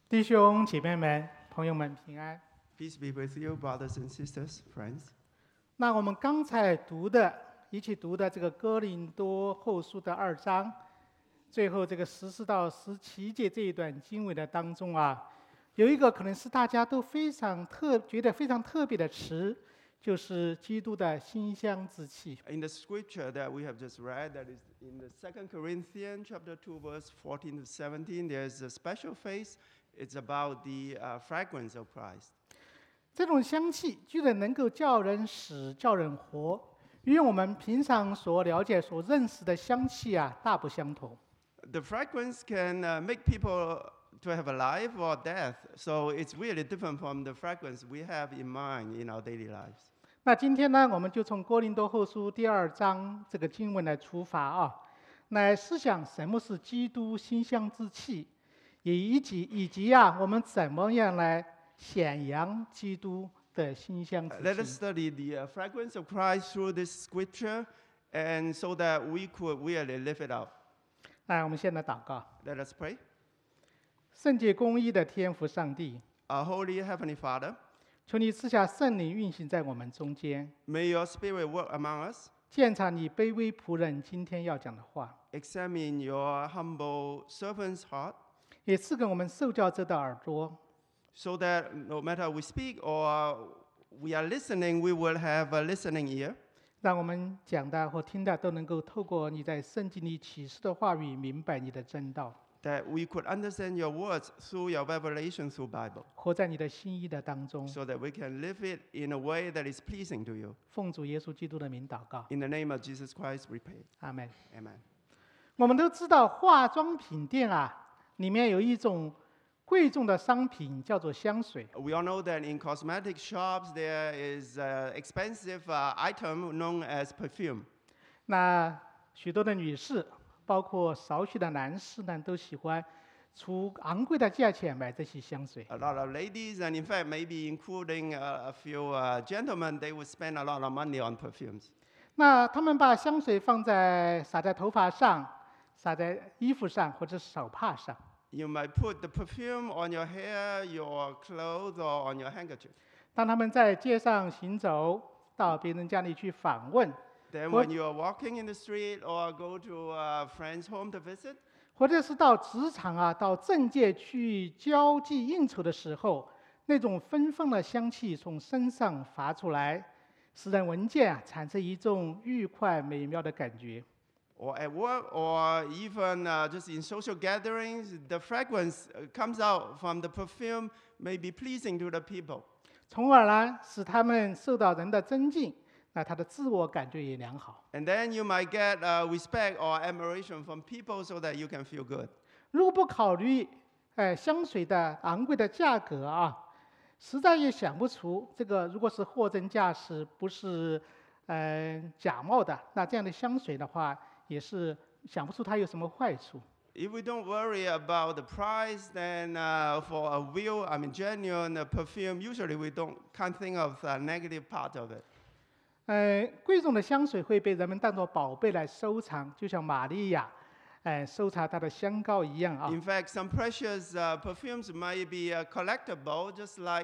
弟兄姐妹们、朋友们平安。 Peace be with you, brothers and sisters, friends. 那我们刚才一起读的这个哥林多后书的2章，最后这个14到17节这一段经文的当中啊，有一个可能是大家都觉得非常特别的词，就是基督的馨香之气。 In the scripture that we have just read, that is in the 2 Corinthians chapter 2, verse 14 to 17, there's a special phrase. It's about the fragrance of Christ. 这种香气居然能够叫人死、叫人活，与我们平常所了解、所认识的香气啊大不相同。 The fragrance can make people to have a life or death, so it's really different from the fragrance we have in mind in our daily lives. 那今天呢，我们就从哥林多后书第2章这个经文来出发啊，来思想什么是基督馨香之气，以及我们怎么样来显扬基督的馨香之 Let us 气。 study the fragrance of Christ through this scripture, and so that we could really live it out. 来，我们现在祷告。 Let us pray. 圣洁公义的天父上帝， Our Holy Heavenly Father, 求你赐下圣灵运行在我们中间， may your Spirit work among us. 鉴察你卑微仆人今天要讲的话， Examine your humble servant's heart, 也赐给我们受教者的耳朵， so that no matter we speak or we are listening, we will have a listening ear, 让我们讲的或听的都能够透过你在圣经里启示的话语，明白你的真道， that we could understand your words through your revelation through Bible, 活在你的心意的当中。 so that we can live it in a way that is pleasing to you. 奉主耶稣基督的名祷告， In the name of Jesus Christ, we pray. 阿门。 Amen. 我们都知道，化妆品店啊，里面有一种贵重的商品叫做香水。 We all know that in cosmetic shops there is an expensive item known as perfume. 那许多的女士，包括少许的男士呢，都喜欢出昂贵的价钱买这些香水。 A lot of ladies, and in fact, maybe including a few gentlemen, they would spend a lot of money on perfumes. 那他们把香水撒在头发上，撒在衣服上或者手帕上。 You might put the perfume on your hair, your clothes, or on your handkerchief. 当他们在街上行走，到别人家里去访问， Then What- when you are walking in the street or go to a friend's home to visit, 或者是到职场啊、到政界去交际应酬的时候，那种芬芳的香气从身上发出来，使人闻见啊产生一种愉快美妙的感觉。 or at work, or even just in social gatherings, the fragrance comes out from the perfume may be pleasing to the people. 从而呢，使他们受到人的尊敬，那他的自我感觉也良好。 And then you might get respect or admiration from people so that you can feel good. 如果不考虑香水的昂贵的价格啊，实在也想不出这个如果是货真价实，不是假冒的，那这样的香水的话，也是想不出它有什么坏处。 If we don't worry about the price, then for a real, genuine perfume, usually we can't think of the negative part of it. 贵重的香水会被人们当作宝贝来收藏，就像玛利亚，收藏她的香膏一样啊。 In fact, some precious perfumes might be collectible, just like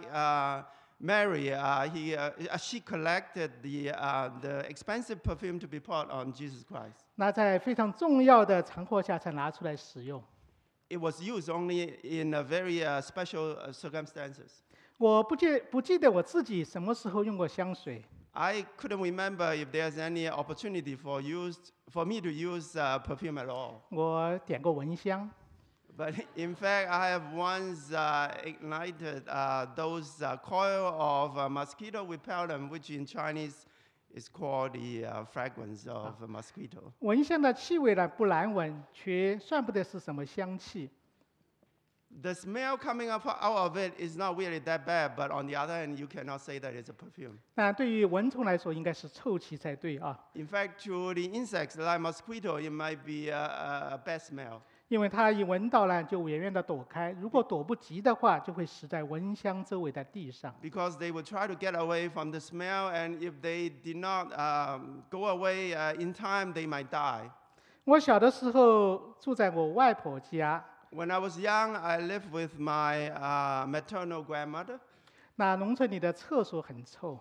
Mary. She collected the expensive perfume to be poured on Jesus Christ. 那在非常重要的场合下才拿出来使用。 It was used only in very special circumstances. 我不记得我自己什么时候用过香水。 I couldn't remember if there's any opportunity for me to use perfume at all. 我点过蚊香， But in fact, I have once ignited those coil of mosquito repellent, which in Chinese is called the fragrance of a mosquito. 蚊香的气味呢不难闻，却算不得是什么香气。 The smell coming out of it is not really that bad, but on the other hand, you cannot say that it's a perfume. 那对于蚊虫来说，应该是臭气才对啊， In fact, to the insects like mosquito, it might be a bad smell. 因为它一闻到呢就远远的躲开，如果躲不及的话，就会死在蚊香周围的地上。 Because they would try to get away from the smell, and if they did not go away in time, they might die. 我小的时候住在我外婆家， When I was young, I lived with my maternal grandmother. 那农村里的厕所很臭，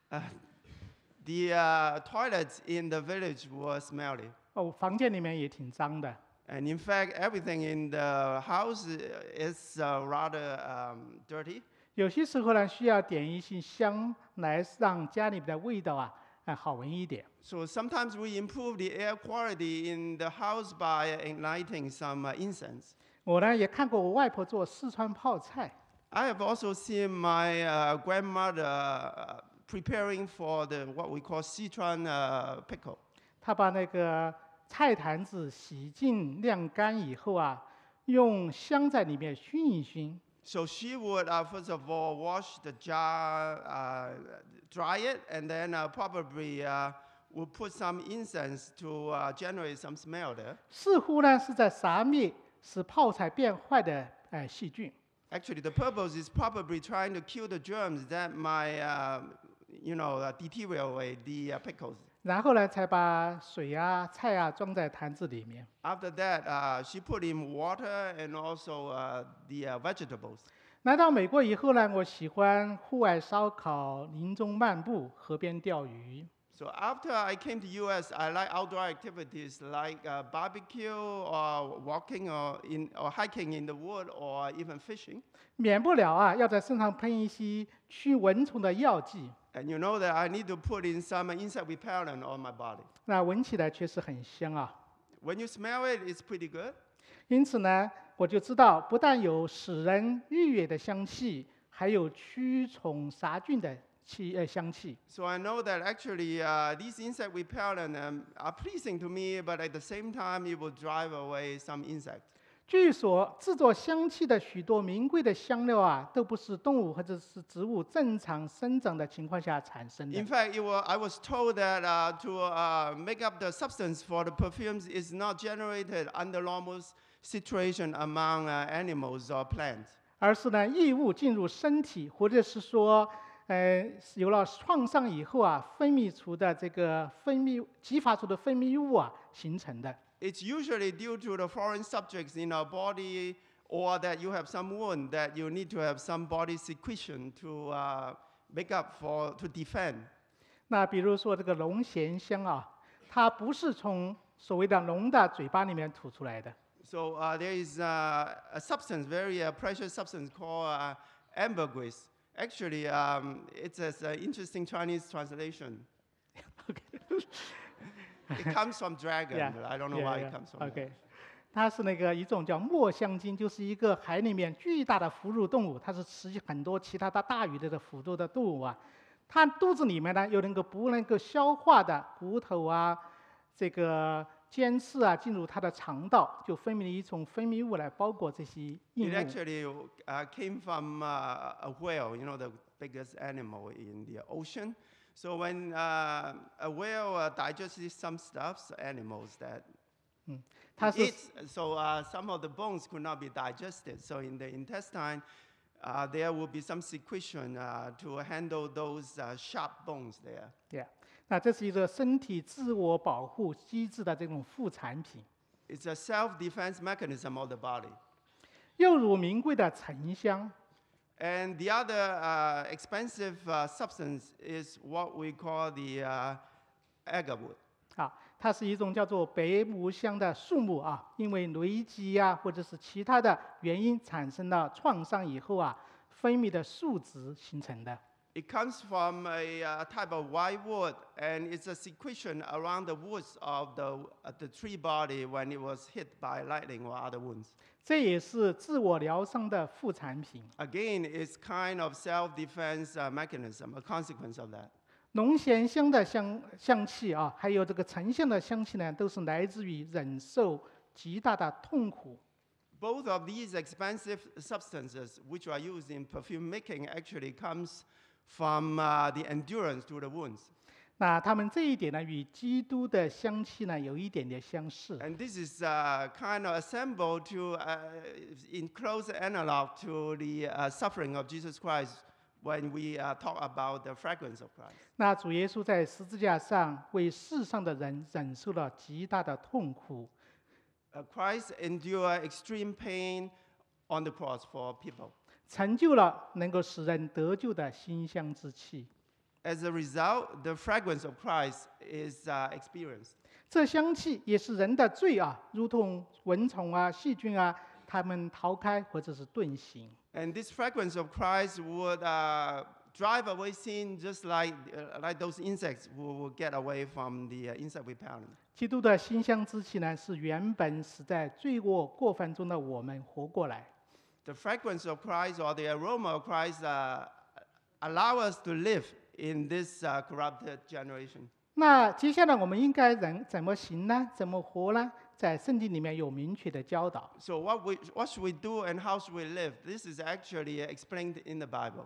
The toilets in the village were smelly. 哦，房间里面也挺脏的。 And in fact, everything in the house is rather dirty. 有些时候呢，需要点一些香来让家里面的味道啊，好闻一点。 So sometimes we improve the air quality in the house by igniting some incense. 我呢也看过我外婆做四川泡菜， I have also seen my grandmother preparing for what we call Sichuan pickle. 她把那个菜坛子洗净晾干以后啊，用香在里面熏一熏， So she would first of all wash the jar, dry it, and then probably would put some incense to generate some smell there. 似乎呢是在杀灭使泡菜变坏的细菌。 Actually, the purpose is probably trying to kill the germs that might, deteriorate the pickles. 然后呢，才把水啊、菜啊装在坛子里面。 After that, she put in water and also the vegetables. 来到美国以后呢，我喜欢户外烧烤、林中漫步、河边钓鱼。 So after I came to US, I like outdoor activities like barbecue or walking or hiking in the wood or even fishing. 免不了啊，要在身上喷一些驱蚊虫的药剂， And you know that I need to put in some insect repellent on my body. 那闻起来确实很香啊。 When you smell it, it's pretty good. 因此呢，我就知道，不但有使人愉悦的香气，还有驱虫杀菌的香气。 So I know that actually these insect repellent are pleasing to me, but at the same time, it will drive away some insects. 据说，制作香气的许多名贵的香料啊，都不是动物或者是植物正常生长的情况下产生的 In。fact, I was told that to make up the substance for the perfumes is not generated under normal situation among animals or plants. 而是呢，异物进入身体，或者是说，有了创伤以后啊，激发出的分泌物啊形成的。 It's usually due to the foreign subjects in our body or that you have some wound that you need to have some body secretion to make up to defend. 那比如说这个龙涎香啊，它不是从所谓的龙的嘴巴里面吐出来的， So there is a substance, very precious substance called ambergris. Actually, it's an interesting Chinese translation. It comes from dragon. Yeah, But I don't know why it comes from. OK， 它是那个一种叫墨香鲸，就是一个海里面巨大的哺乳动物，它是吃很多其他的大鱼类的腐肉的动物啊。它肚子里面呢有那个不能够消化的骨头啊，这个尖刺啊进入它的肠道，就分泌了一种分泌物来包裹这些硬 It 物。 actually came from a whale, the biggest animal in the ocean. So when a whale digests some stuffs, animals that 它是 eats, so some of the bones could not be digested. So in the intestine, there will be some secretion to handle those sharp bones there. Yeah， 那这是一个身体自我保护机制的这种副产品。 It's a self-defense mechanism of the body. 又如名贵的沉香， And the other expensive substance is what we call the agarwood. 啊，它是一种叫做白木香的树木啊，因为累积啊或者是其他的原因产生了创伤以后啊，分泌的树脂形成的。 It comes from a type of white wood, and it's a secretion around the woods of the tree body when it was hit by lightning or other wounds. 这也是自我疗伤的副产品。 Again, it's kind of self-defense mechanism, a consequence of that. 龙涎香的香气啊，还有这个沉香的香气呢，都是来自于忍受极大的痛苦。 Both of these expensive substances, which are used in perfume making, actually comes from the endurance to the wounds. 那他们这一点呢，与基督的香气呢有一点点相似。 And this is kind of assembled in close analog to the suffering of Jesus Christ when we talk about the fragrance of Christ. 那主耶稣在十字架上为世上的人忍受了极大的痛苦。 Christ endured extreme pain on the cross for people. 成就了能够使人得救的馨香之气。 As a result, the fragrance of Christ is experienced. 这香气也是人的罪啊，如同蚊虫啊、细菌啊，它们逃开或者是遁形。 And this fragrance of Christ would drive away sin, just like those insects will get away from the insect repellent. 基督的馨香之气呢，是原本死在罪恶过犯中的我们活过来。 The fragrance of Christ or the aroma of Christ allow us to live in this corrupted generation. 那接下来我们应该怎么行呢？怎么活呢？在圣经里面有明确的教导。 So what should we do and how should we live? This is actually explained in the Bible.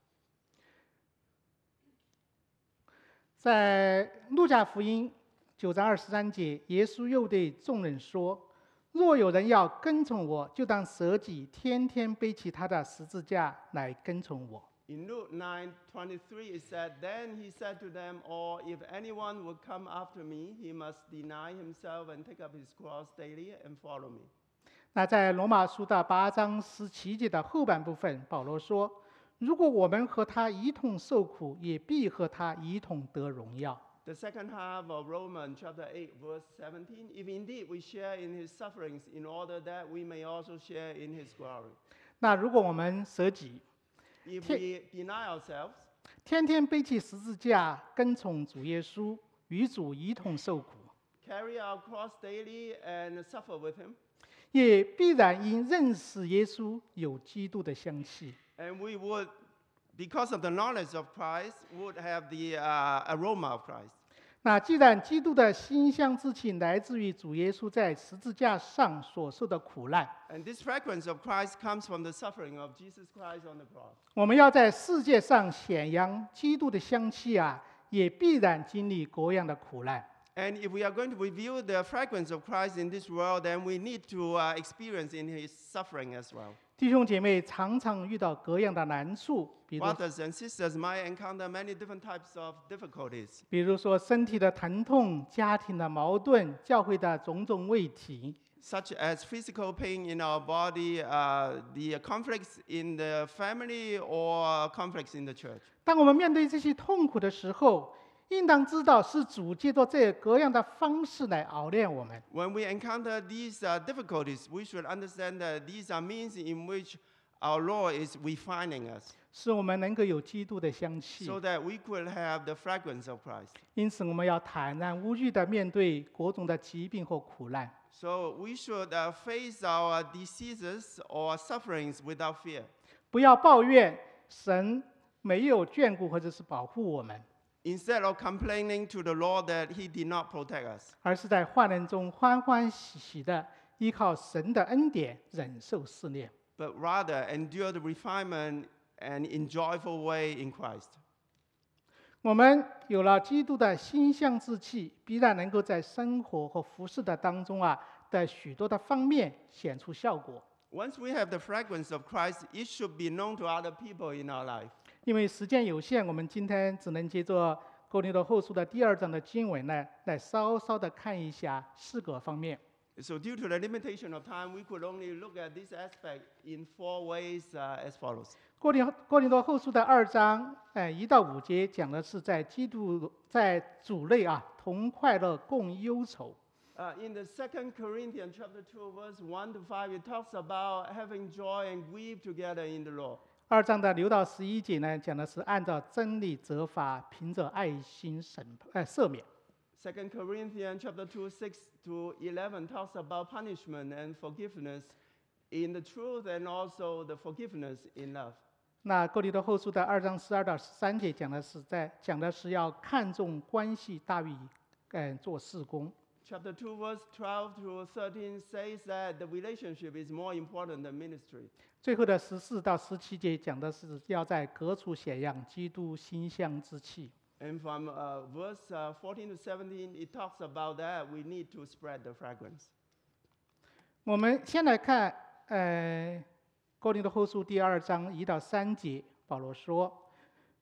在路加福音9章23节，耶稣又对众人说：“若有人要跟从我，就当舍己，天天背起他的十字架来跟从我。” In Luke 9:23, it said, "Then he said to them all, if anyone would come after me, he must deny himself and take up his cross daily and follow me." 那在罗马书的8章17节的后半部分，保罗说：“如果我们和他一同受苦，也必和他一同得荣耀。” The second half of Romans chapter 8, verse 17, if indeed we share in his sufferings, in order that we may also share in his glory. 那如果我们舍己， If we deny ourselves, 天天背起十字架，跟从主耶稣，与主一同受苦， carry our cross daily and suffer with him, 也必然因认识耶稣有基督的香气。 and we would, because of the knowledge of Christ, would have the aroma of Christ. 那既然基督的馨香之气来自于主耶稣在十字架上所受的苦难， And this fragrance of Christ comes from the suffering of Jesus Christ on the cross. 我们要在世界上显扬基督的香气啊，也必然经历各样的苦难。 And if we are going to reveal the fragrance of Christ in this world, then we need to experience in his suffering as well. 弟兄姐妹常常遇到各样的难处，比如 Brothers and sisters might encounter many different types of difficulties, 说身体的疼痛、家庭的矛盾、教会的种种问题。 such as physical pain in our body, the conflicts in the family, or conflicts in the church. 当我们面对这些痛苦的时候，应当知道是主借着这各样的方式来熬炼我们。 When we encounter these difficulties, we should understand that these are means in which our Lord is refining us, 使我们能够有基督的香气。 so that we could have the fragrance of Christ. 因此，我们要坦然无惧地面对各种的疾病或苦难。 So we should face our diseases or sufferings without fear. 不要抱怨神没有眷顾或者是保护我们， Instead of complaining to the Lord that He did not protect us, 而是在患难中欢欢喜喜地依靠神的恩典忍受试炼。 but rather endure the refinement and in joyful way in Christ. 我们有了基督的馨香之气，必然能够在生活和服侍的当中啊的许多的方面显出效果。 Once we have the fragrance of Christ, it should be known to other people in our life. 因为时间有限，我们今天只能借着哥林多后书的第2章的经文呢，来稍稍的看一下4个方面。 So due to the limitation of time, we could only look at this aspect in 4 ways as follows. 哥林多后书的2章1到5节讲的是在主内啊同快乐共忧愁。 In the 2 Corinthians chapter 2, verse 1 to 5, it talks about having joy and grief together in the Lord. 2章的6到11节呢，讲的是按照真理责罚，凭着爱心赦免。 2 Corinthians chapter 2, 6 to 11 talks about punishment and forgiveness in the truth and also the forgiveness in love. 那哥林多后书的2章12到13节讲的是要看重关系大于做事工。 Chapter 2, verse 12 to 13 says that the relationship is more important than ministry. 最后的14到17节讲的是要在各处显扬基督馨香之气。 And from verse 14 to 17, it talks about that we need to spread the fragrance. 我们先来看哥林多后书第2章1到3节，保罗说：“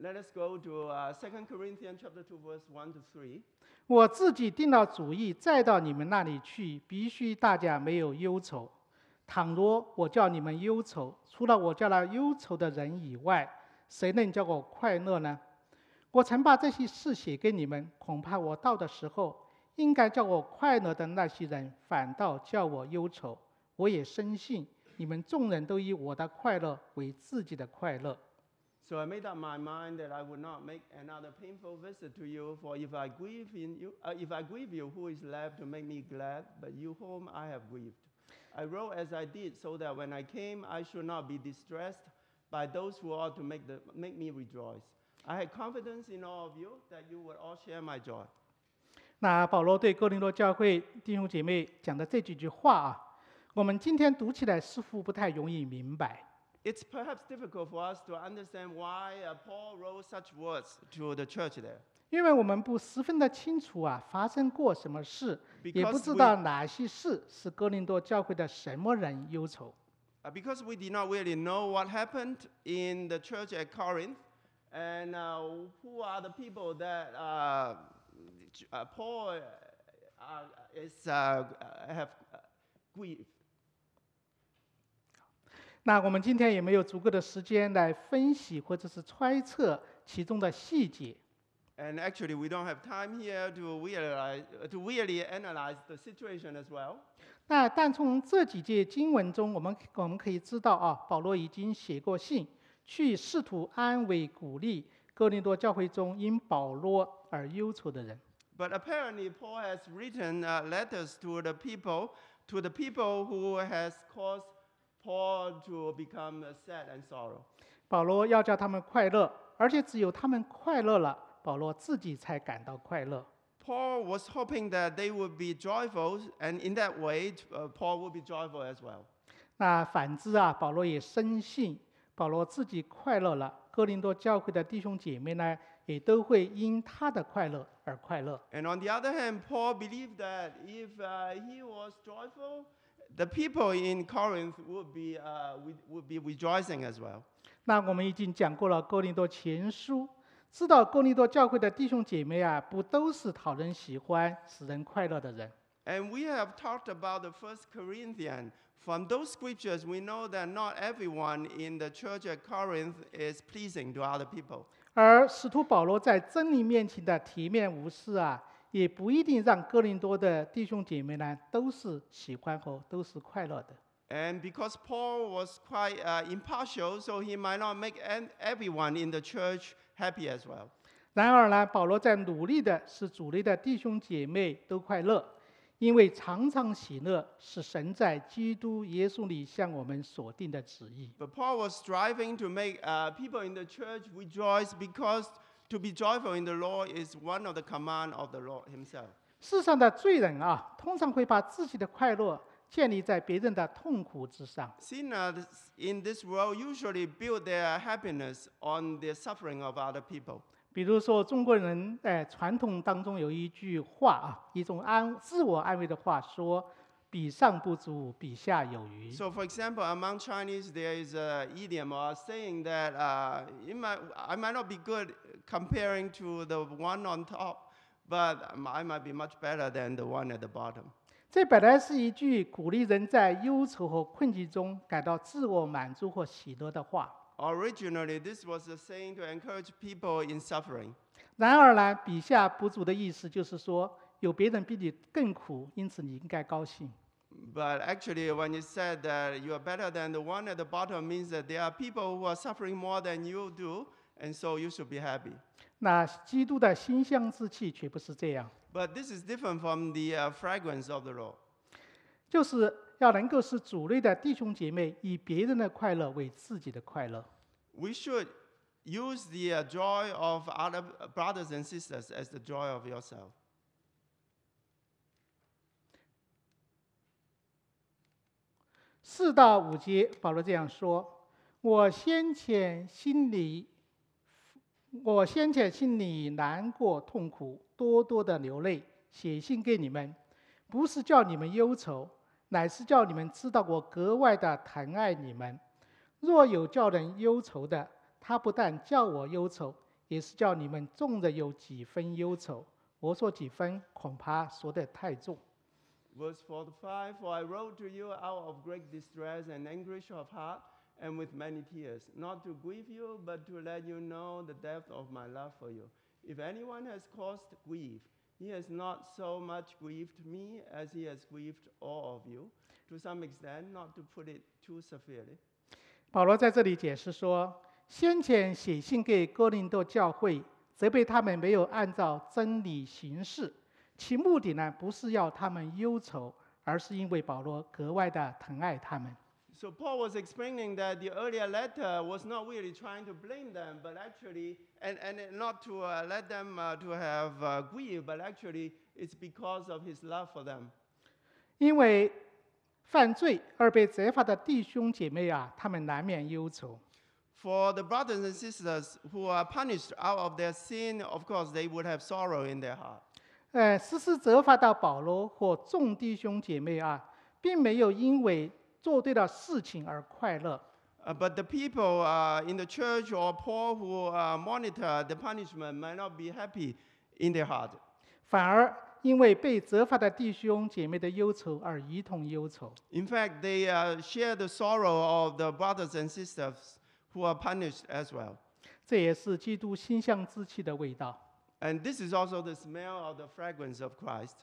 Let us go to 2 Corinthians chapter 2, verse 1 to 3. 我自己定了主意，再到你们那里去，必须大家没有忧愁。倘若我叫你们忧愁，除了我叫那忧愁的人以外，谁能叫我快乐呢？我曾把这些事写给你们，恐怕我到的时候，应该叫我快乐的那些人，反倒叫我忧愁。我也深信，你们众人都以我的快乐为自己的快乐。 So I made up my mind that I would not make another painful visit to you, for if I grieve you, who is left to make me glad, but you whom I have grieved? I wrote as I did, so that when I came, I should not be distressed by those who ought to make me rejoice. I had confidence in all of you that you would all share my joy. 那保罗对哥林多教会弟兄姐妹讲的这几句话啊，我们今天读起来似乎不太容易明白。 It's perhaps difficult for us to understand why Paul wrote such words to the church there. 因为我们不十分的清楚啊，发生过什么事，也不 Because 知道哪些事是哥林多教会的什么人忧愁。 Because we did not really know what happened in the church at Corinth, and who are the people that Paul have grieved. 那我们今天也没有足够的时间来分析或者是揣测其中的细节。 And actually, we don't have time here to really analyze the situation as well. 但从这几节经文中，我们可以知道啊，保罗已经写过信，去试图安慰、鼓励哥林多教会中因保罗而忧愁的人。 But apparently, Paul has written letters to the people who has caused Paul to become sad and sorrow. 保罗要叫他们快乐，而且只有他们快乐了，保罗自己才感到快乐。 Paul was hoping that they would be joyful, and in that way, Paul would be joyful as well. 那反之啊，保罗也深信，保罗自己快乐了，哥林多教会的弟兄姐妹呢，也都会因他的快乐而快乐。 And on the other hand, Paul believed that if he was joyful, the people in Corinth would be rejoicing as well. 那我们已经讲过了哥林多前书，知道哥林多教会的弟兄姐妹啊，不都是讨人喜欢、使人快乐的人。 And we have talked about the 1 Corinthians. From those scriptures, we know that not everyone in the church at Corinth is pleasing to other people. 而使徒保罗在真理面前的体面无私啊，也不一定让哥林多的弟兄姐妹呢都是喜欢和都是快乐的。 And because Paul was quite impartial, so he might not make everyone in the church happy as well. 然而呢，保罗在努力的使主内的弟兄姐妹都快乐，因为常常喜乐是神在基督耶稣里向我们所定的旨意。 But Paul was striving to make people in the church rejoice, because to be joyful in the Lord is one of the command of the Lord himself. 世上的罪人啊，通常会把自己的快乐建立在别人的痛苦之上。 Sinners in this world usually build their happiness on the suffering of other people. 比如说，中国人传统当中有一句话啊，一种自我安慰的话，说“比上不足，比下有余”。 So, for example, among Chinese, there is an idiom or saying that I might not be good comparing to the one on top, but I might be much better than the one at the bottom. 这本来是一句鼓励人在忧愁和困境中感到自我满足或喜乐的话。 Originally, this was a saying to encourage people in suffering. 然而呢，比下不足的意思就是说，有别人比你更苦，因此你应该高兴。 But actually, when you said that you are better than the one at the bottom, means that there are people who are suffering more than you do, and so you should be happy. 那基督的馨香之气却不是这样， But this is different from the fragrance of the Lord. 就是要能够使主内的弟兄姐妹以别人的快乐为自己的快乐。 We should use the joy of other brothers and sisters as the joy of yourself. 4到5节，保罗这样说：“我先前心里难过痛苦，多多的流泪，写信给你们，不是叫你们忧愁，乃是叫你们知道我格外的疼爱你们。若有叫人忧愁的，他不但叫我忧愁， 也是叫你们众人有几分忧愁。我说几分，恐怕说得太重。 Verse 45, For I wrote to you out of great distress and anguish of heart, and with many tears, not to grieve you, but to let you know the depth of my love for you. If anyone has caused grief, he has not so much grieved me as he has grieved all of you, to some extent, not to put it too severely. 保罗在这里解释说，先前写信给哥林多教会，责备他们没有按照真理行事，其目的呢，不是要他们忧愁，而是因为保罗格外的疼爱他们。 So Paul was explaining that the earlier letter was not really trying to blame them, but actually, and not to let them to have grief, but actually it's because of his love for them. 因为犯罪而被责罚的弟兄姐妹啊，他们难免忧愁。 For the brothers and sisters who are punished out of their sin, of course, they would have sorrow in their heart. 实施责罚到保罗或众弟兄姐妹啊，并没有因为做对了事情而快乐。 But the people in the church or Paul who monitor the punishment might not be happy in their heart. 反而因为被责罚的弟兄姐妹的忧愁而一同忧愁。 In fact, they share the sorrow of the brothers and sisters who are punished as well. 这也是基督馨香之气的味道。 And this is also the smell of the fragrance of Christ.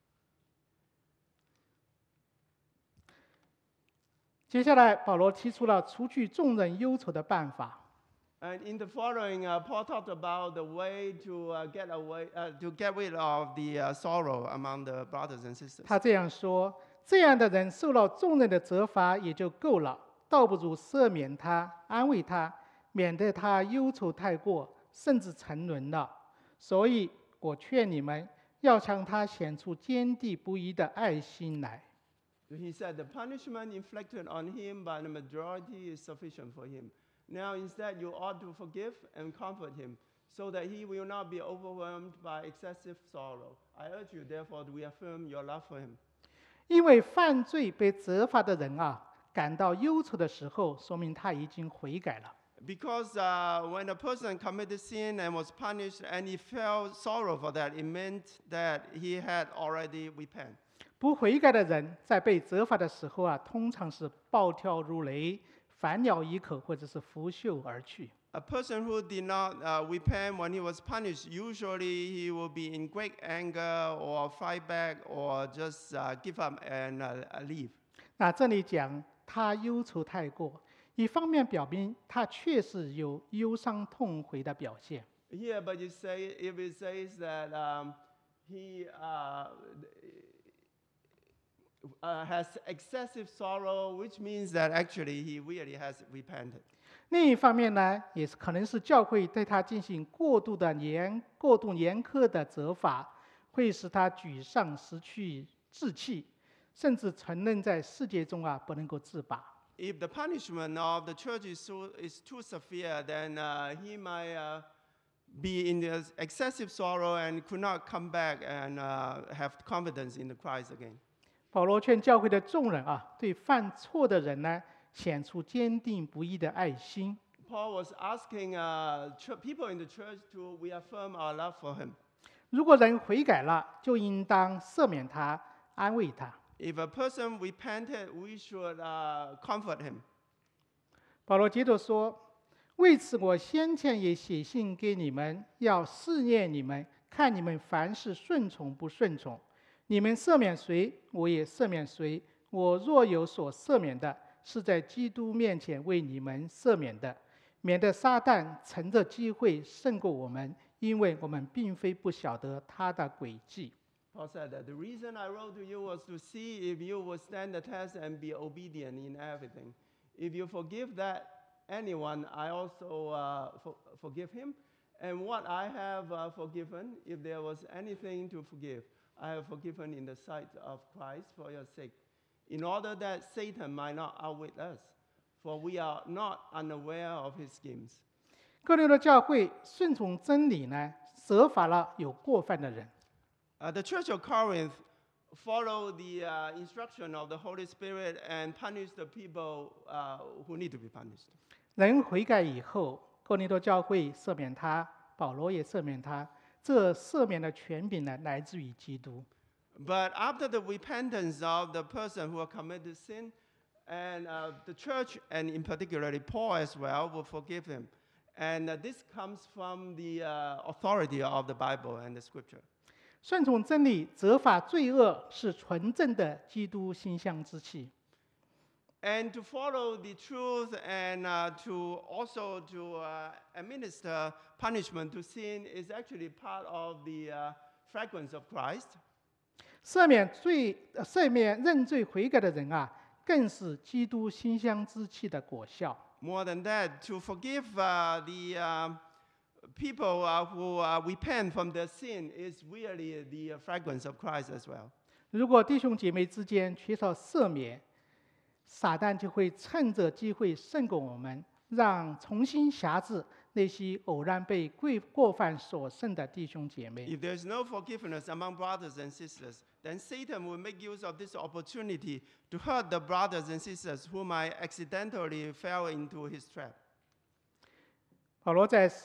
接下来，保罗提出了除去众人忧愁的办法。 And in the following, Paul talked about the way to get rid of the sorrow among the brothers and sisters. 他这样说：这样的人受了众人的责罚也就够了，倒不如赦免他，安慰他，免得他忧愁太过，甚至沉沦了。所以我劝你们，要向他显出坚定不移的爱心来。 He said the punishment inflicted on him by the majority is sufficient for him. Now instead you ought to forgive and comfort him, so that he will not be overwhelmed by excessive sorrow. I urge you therefore to reaffirm your love for him. 因为犯罪被责罚的人啊，感到忧愁的时候，说明他已经悔改了。 Because when a person committed sin and was punished and he felt sorrow for that, it meant that he had already repented. 不悔改的人在被责罚的时候啊，通常是暴跳如雷、反咬一口，或者是拂袖而去。 A person who did not repent when he was punished, usually he will be in great anger or fight back or just give up and leave. 那这里讲他忧愁太过，一方面表明他确实有忧伤痛悔的表现。 Here, but if it says that he has excessive sorrow, which means that actually he really has repented. 另一方面呢，也是可能是教会对他进行过度严苛的责罚，会使他沮丧、失去志气，甚至沉沦在世界中啊，不能够自拔。 If the punishment of the church is too severe, then he might be in this excessive sorrow and could not come back and have confidence in the Christ again. 保罗劝教会的众人啊，对犯错的人呢，显出坚定不移的爱心。 Paul was asking people in the church to reaffirm our love for him. 如果人悔改了，就应当赦免他，安慰他。 If a person repented, we should comfort him. 保罗接着说：“为此，我先前也写信给你们，要试验你们，看你们凡事顺从不顺从。你们赦免谁，我也赦免谁。我若有所赦免的，是在基督面前为你们赦免的，免得撒旦乘着机会胜过我们，因为我们并非不晓得他的诡计。” Paul said that the reason I wrote to you was to see if you would stand the test and be obedient in everything. If you forgive that anyone, I also forgive him. And what I have forgiven, if there was anything to forgive, I have forgiven in the sight of Christ for your sake, in order that Satan might not outwit us, for we are not unaware of his schemes. 哥林多教会顺从真理呢，责罚了有过犯的人。 The Church of Corinth followed the instruction of the Holy Spirit and punished the people who need to be punished. 人悔改以后，哥林多教会赦免他， 保罗也赦免他。这赦免的权柄呢，来自于基督。 But after the repentance of the person who had committed sin, and the church, and in particularly Paul as well, will forgive him. And this comes from the authority of the Bible and the Scripture. 顺从真理、责罚罪恶，是纯正的基督馨香之气。 And to follow the truth and to also to administer punishment to sin is actually part of the fragrance of Christ. 赦免认罪悔改的人啊，更是基督馨香之气的果效。 More than that, to forgive the people who repent from their sin is really the fragrance of Christ as well. 如果弟兄姐妹之间缺少赦免，撒旦就会趁着机会胜过我们，让重新辖制那些偶然被过犯所胜的弟兄姐妹。 If there's no forgiveness among brothers and sisters, then Satan will make use of this opportunity to hurt the brothers and sisters whom I accidentally fell into his trap. 保罗在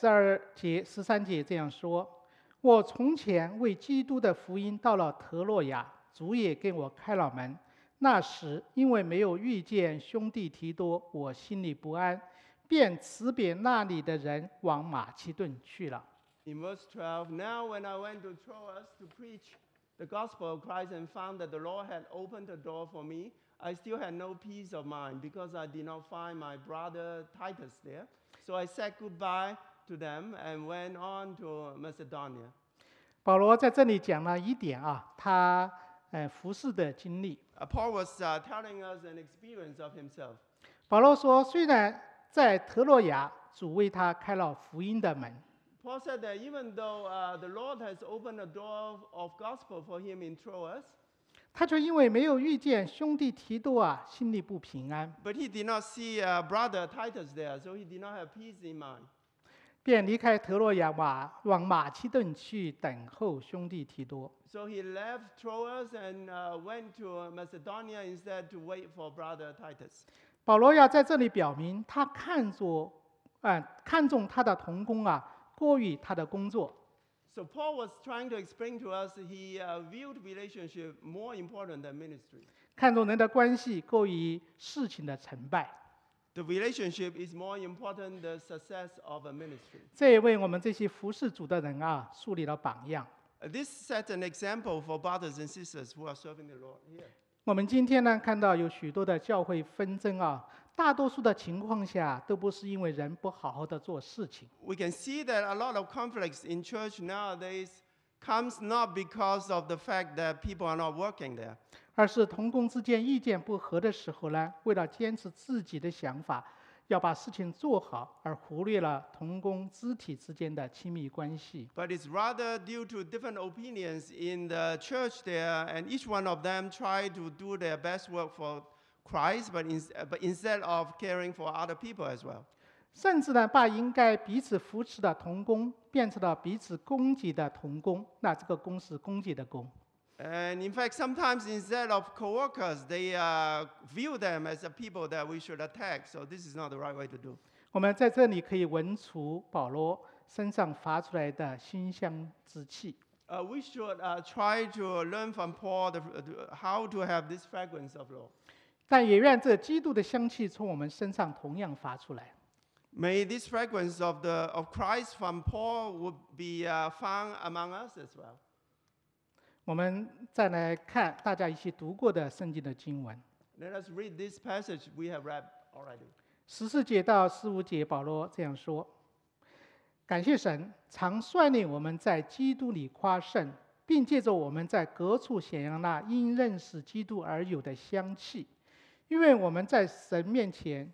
13节这样说：“我从前为基督的福音到了特洛亚，主也给我开了门。那时因为没有遇见兄弟提多，我心里不安，便辞别那里的人，往马其顿去了。” In verse 12, now when I went to Troas to preach the gospel of Christ and found that the Lord had opened the door for me, I still had no peace of mind because I did not find my brother Titus there. So I said goodbye to them and went on to Macedonia. 保罗在这里讲了一点啊，他服侍的经历。 Paul was telling us an experience of himself. 保罗说，虽然在特洛亚，主为他开了福音的门。 Paul said that even though the Lord has opened a door of gospel for him in Troas, 他却因为没有遇见兄弟提多啊，心里不平安， but he did not see brother Titus there, so he did not have peace in mind. 便离开特洛亚往马其顿去等候兄弟提多。 So he left Troas and went to Macedonia instead to wait for brother Titus. 保罗要在这里表明，他看重他的同工啊，过于他的工作。 So Paul was trying to explain to us he viewed relationship more important than ministry. 看重人的关系，过于事情的成败。 The relationship is more important than the success of a ministry. 这也为我们这些服侍主的人啊，树立了榜样。 This sets an example for brothers and sisters who are serving the Lord here. 我们今天呢，看到有许多的教会纷争啊，大多数的情况下都不是因为人不好好的做事情， We can see that a lot of conflicts in church nowadays comes not because of the fact that people are not working there, 而是同工之间意见不合的时候呢，为了坚持自己的想法，要把事情做好，而忽略了同工肢体之间的亲密关系。 but it's rather due to different opinions in the church there, and each one of them try to do their best work for Christ, but instead of caring for other people as well. 甚至呢，把应该彼此扶持的同工变成了彼此攻击的同工，那这个工是攻击的工。 And in fact, sometimes instead of co-workers, they view them as the people that we should attack. So this is not the right way to do. 我们在这里可以闻出保罗身上发出来的馨香之气。 We should try to learn from Paul how to have this fragrance of Lord. 但也愿这基督的香气从我们身上同样发出来。 May this fragrance of Christ from Paul would be found among us as well. 我们再来看大家一起读过的圣经的经文。 Let us read this passage we have read already. 14节到15节，保罗这样说：“感谢神，常率领我们在基督里夸胜，并借着我们在各处显扬那因认识基督而有的香气，因为我们在神面前，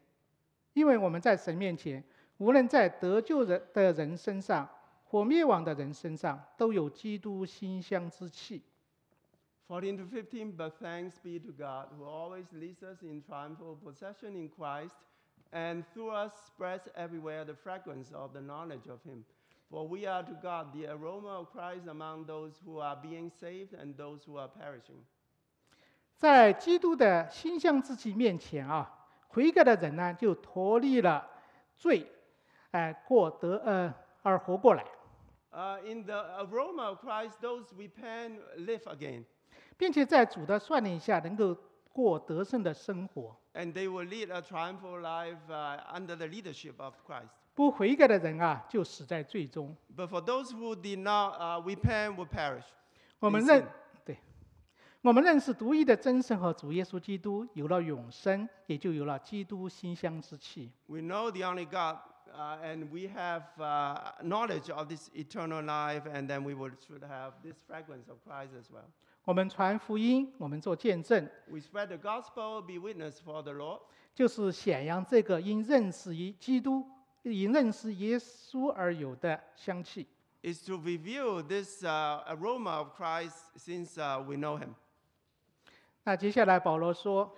无论在得救的人身上或灭亡的人身上，都有基督馨香之气。” 14 to 15, but thanks be to God, who always leads us in triumphal possession in Christ, and through us spreads everywhere the fragrance of the knowledge of Him. For we are to God the aroma of Christ among those who are being saved and those who are perishing. 在基督的馨香之气面前啊，悔改的人呢，就脱离了罪，而活过来。 In the aroma of Christ, those repent live again, 并且在主的率领下能够过得胜的生活。 and they will lead a triumphal life under the leadership of Christ. 不悔改的人啊，就死在罪中。 But for those who did not repent, will perish. 我们 in 认 sin. 对，我们认识独一的真神和主耶稣基督，有了永生，也就有了基督馨香之气。 We know the only God, and we have knowledge of this eternal life, and then we should have this fragrance of Christ as well. 我们传福音，我们做见证， We spread the gospel, be witness for the Lord, 就是显扬这个因认识基督、因认识耶稣而有的香气。 is to reveal this aroma of Christ since we know him. 那接下来保罗说，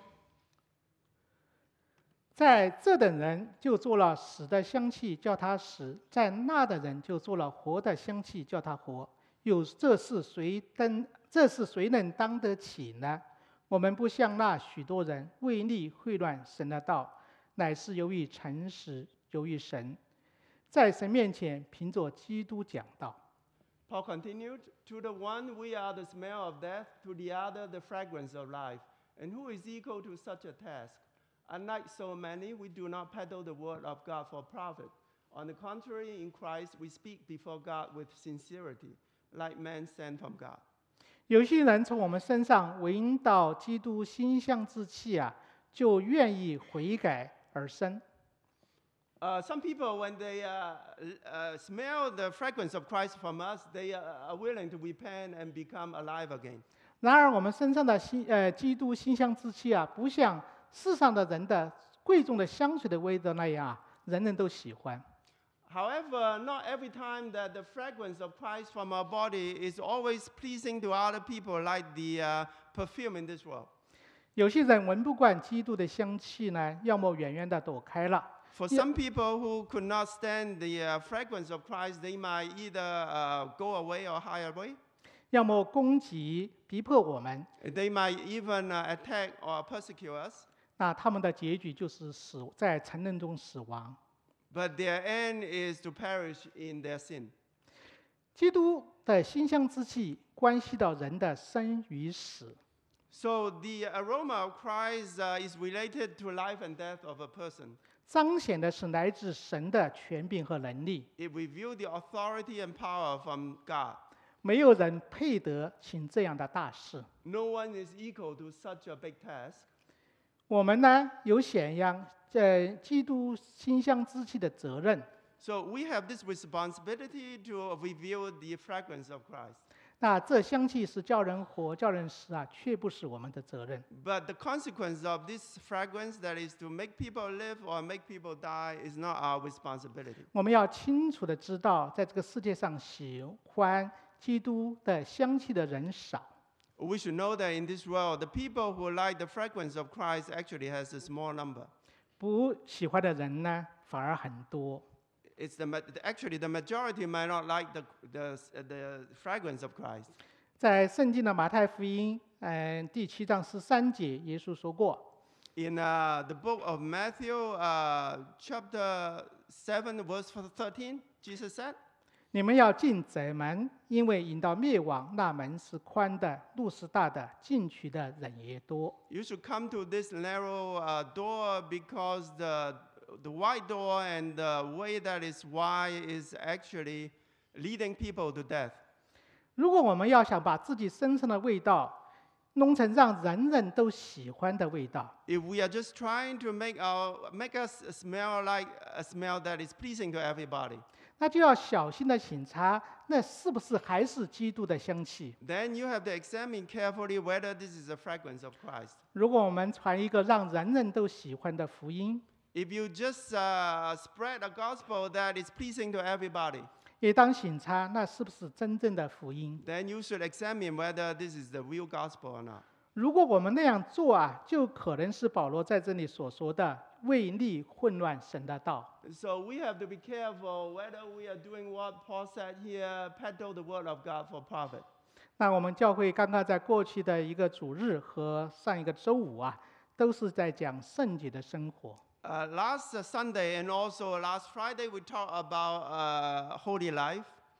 在这等人就做了死的香气，叫他死；在那的人就做了活的香气，叫他活。这事谁能当得起呢？我们不像那许多人为利混乱神的道，乃是由于诚实，由于神，在神面前凭着基督讲道。 Paul continued, to the one we are the smell of death, to the other the fragrance of life. And who is equal to such a task? Unlike so many, we do not peddle the word of God for profit. On the contrary, in Christ we speak before God with sincerity, like men sent from God. 有些人从我们身上闻到基督馨香之气啊，就愿意悔改而生。 Some people, when they smell the fragrance of Christ from us, they are willing to repent and become alive again. 然而，我们身上的基督馨香之气啊，不像世上的人的贵重的香水的味道那样啊，人人都喜欢。 However, not every time that the fragrance of Christ from our body is always pleasing to other people, like the perfume in this world. 有些人闻不惯基督的香气呢，要么远远的躲开了。 For some people who could not stand the fragrance of Christ, they might either go away or hide away. 要么攻击、逼迫我们， They might even attack or persecute us. 那他们的结局就是在沉沦中死亡。 But their end is to perish in their sin. 基督的馨香之气关系到人的生与死。 So the aroma of Christ is related to life and death of a person. 彰显的是来自神的权柄和能力， It reveals the authority and power from God. 没有人配得行这样的大事。 No one is equal to such a big task. 我们呢，有显扬基督馨香之气的责任。 So we have this responsibility to reveal the fragrance of Christ. 那这香气是叫人活、叫人死啊，却不是我们的责任。 But the consequence of this fragrance, that is to make people live or make people die, is not our responsibility. 我们要清楚的知道，在这个世界上喜欢基督的香气的人少。 We should know that in this world, the people who like the fragrance of Christ actually has a small number. 不喜欢的人呢，反而很多。 It's actually the majority might not like the fragrance of Christ. 在圣经的马太福音，第7章13节，耶稣说过， In the book of Matthew, chapter 7, verse 13, Jesus said, 你们要进窄门，因为引到灭亡，那门是宽的，路是大的，进去的人也多。 You should come to this narrow door because the wide door and the way that is wide is actually leading people to death. 如果我们要想把自己身上的味道弄成让人人都喜欢的味道， If we are just trying to make us smell like a smell that is pleasing to everybody, 那就要小心的审查，那是不是还是基督的香气？ then you have to examine carefully whether this is the fragrance of Christ. 如果我们传一个让人人都喜欢的福音， If you just spread a gospel that is pleasing to everybody, 也当审查，那是不是真正的福音？ then you should examine whether this is the real gospel or not. 如果我们那样做啊，就可能是保罗在这里所说的为利混乱神的道。 So we have to be careful whether we are doing what Paul said here, peddle the word of God for profit. 那我们教会刚刚在过去的一个主日和上一个周五啊，都是在讲圣洁的生活。 Last Sunday and also last Friday, we talked about holy life.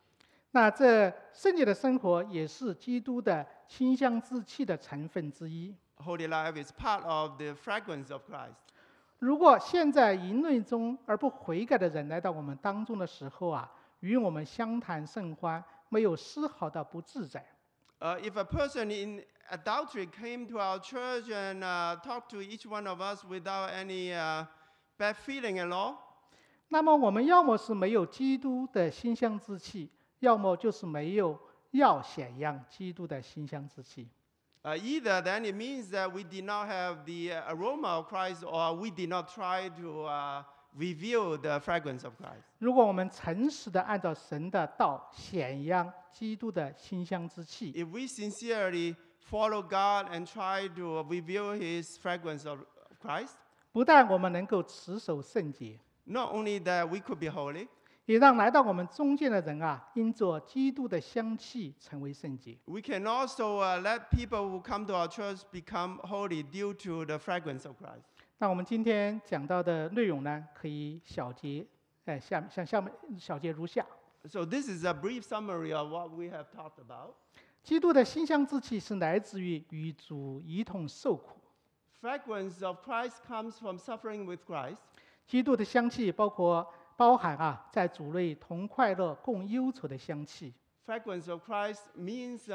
那这圣洁的生活也是基督的馨香之气的成分之一。 Holy life is part of the fragrance of Christ. 如果现在淫乱中而不悔改的人来到我们当中的时候啊，与我们相谈甚欢，没有丝毫的不自在。 If a person in adultery came to our church and talked to each one of us without any bad feeling at all, 那么我们要么是没有基督的馨香之气，要么就是没有要显扬基督的馨香之气。 either then it means that we did not have the aroma of Christ, or we did not try to reveal the fragrance of Christ. 如果我们诚实的按照神的道显扬基督的馨香之气， If we sincerely follow God and try to reveal His fragrance of Christ, 不但我们能够持守圣洁， not only that we could be holy, 也让来到我们中间的人啊，因着基督的香气成为圣洁。 we can also let people who come to our church become holy due to the fragrance of Christ. 那我们今天讲到的内容呢，可以小结，下面小结如下： So this is a brief summary of what we have talked about. 基督的馨香之气是来自于与主一同受苦。 Fragrance of Christ comes from suffering with Christ. 基督的香气包含啊，在主内同快乐共忧愁的香气。 Fragrance of Christ means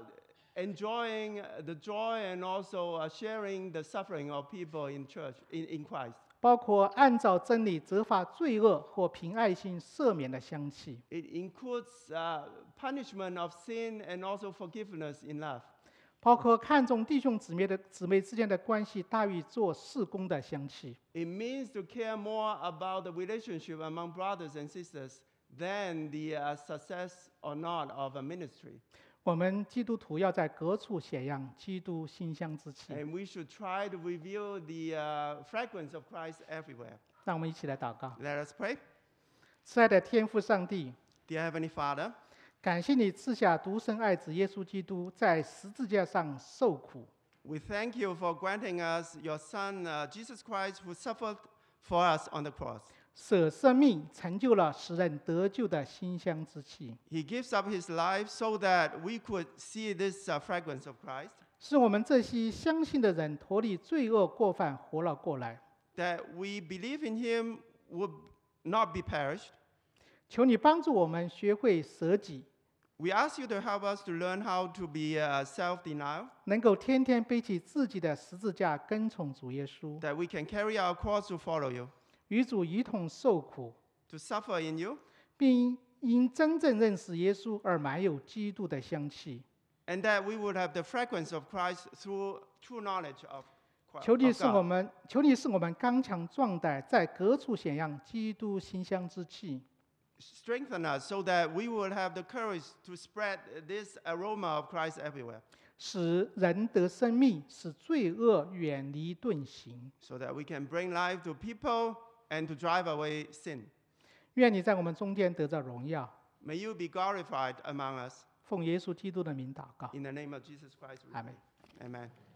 enjoying the joy and also sharing the suffering of people in church, in Christ. 包括按照真理责罚罪恶或凭爱心赦免的香气， It includes punishment of sin and also forgiveness in love. 包括看重弟兄姊妹之间的关系大于做事工的香气， It means to care more about the relationship among brothers and sisters than the success or not of a ministry. 我们基督徒要在各处显扬基督馨香之气。 And we should try to reveal the fragrance of Christ everywhere. 让我们一起来祷告。 Let us pray. 慈爱的天父上帝， Dear Heavenly Father, 感谢你赐下独生爱子耶稣基督在十字架上受苦， we thank you for granting us your Son, Jesus Christ, who suffered for us on the cross. 舍生命成就了使人得救的馨香之气， He gives up his life so that we could see this fragrance of Christ, 使我们这些相信的人脱离罪恶过犯活了过来。 that we believe in him would not be perished. 求你帮助我们学会舍己， We ask you to help us to learn how to be self-denial, 能够天天背起自己的十字架跟从主耶稣， that we can carry our cross to follow you, 与主一同受苦， to suffer in you, 并因真正认识耶稣而满有基督的香气。 and that we would have the fragrance of Christ through true knowledge of 求你 of 使我 God. 们刚强壮胆，在各处显扬基督馨香之气， Strengthen us so that we would have the courage to spread this aroma of Christ everywhere, 使人得生命，使罪恶远离遁形。 so that we can bring life to people and to drive away sin. 愿你在我们中间得着荣耀。 May you be glorified among us. 奉耶稣基督的名祷告， In the name of Jesus Christ, we Amen. pray. Amen.